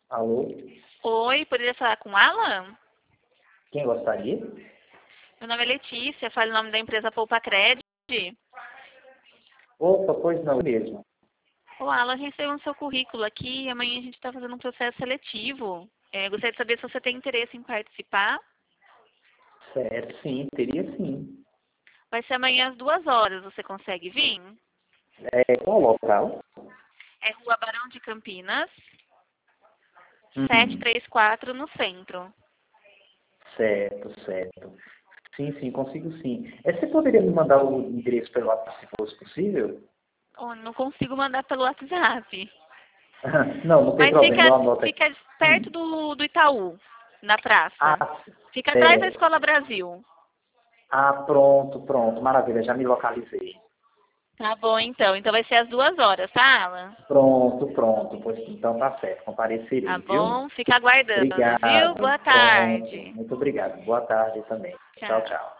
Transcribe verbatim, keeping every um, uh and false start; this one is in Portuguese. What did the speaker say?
Alô? Oi, poderia falar com o Alan? Quem gostaria? Meu nome é Letícia, falo o nome da empresa Poupa Cred. Opa, pois não mesmo. O Alan, recebeu o seu currículo aqui e amanhã a gente está fazendo um processo seletivo. É, gostaria de saber se você tem interesse em participar. Certo, sim, teria sim. Vai ser amanhã às duas horas, você consegue vir? É, qual o local? É Rua Barão de Campinas, setecentos e Hum, trinta e quatro no centro. certo, certo. Sim, sim, consigo sim. É, você poderia me mandar o endereço pelo WhatsApp, se fosse possível? Oh, não consigo mandar pelo WhatsApp. Não, não tem Mas problema, eu fica, anoto aqui. fica perto Hum. do, do Itaú, na praça. Ah, Fica atrás da certo. Escola Brasil. Ah, pronto, pronto. Maravilha, já me localizei. Tá bom, então. Então vai ser às duas horas, tá, Alan? Pronto, pronto. Pois então tá certo, Tá comparecerei, viu? bom? Fica aguardando, viu? Obrigado. Boa Pronto. tarde. Muito obrigado. Boa tarde também. Tchau, Tchau. tchau.